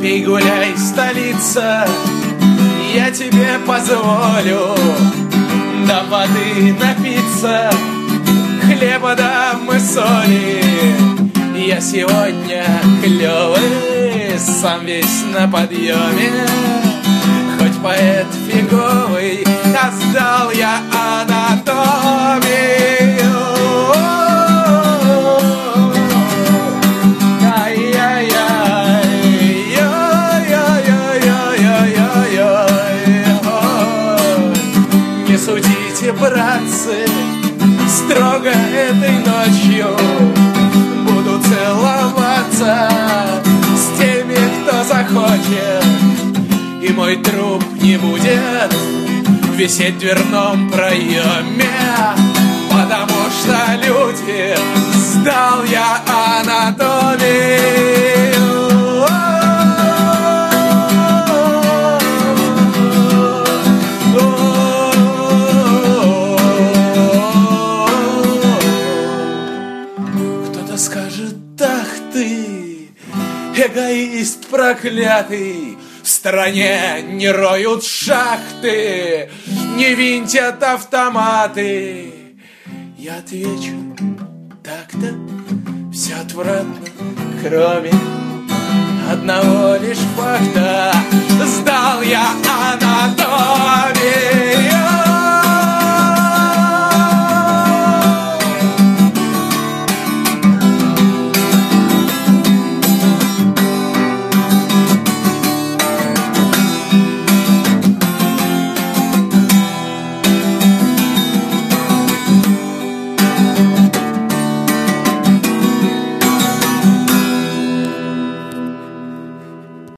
Пей, гуляй, столица, я тебе позволю до воды напиться, хлеба дам и соли. Я сегодня клёвый, сам весь на подъеме, хоть поэт фиговый, а сдал я анатомию. Не судите, братцы, строго этой ночью буду целоваться с теми, кто захочет, и мой труп не будет висеть в дверном проеме, потому что люди, сдал я анатомию. Скажет, ах ты, эгоист проклятый, в стране не роют шахты, не винтят автоматы. Я отвечу, так-то все отвратно, кроме одного лишь факта. Сдал я анатомию.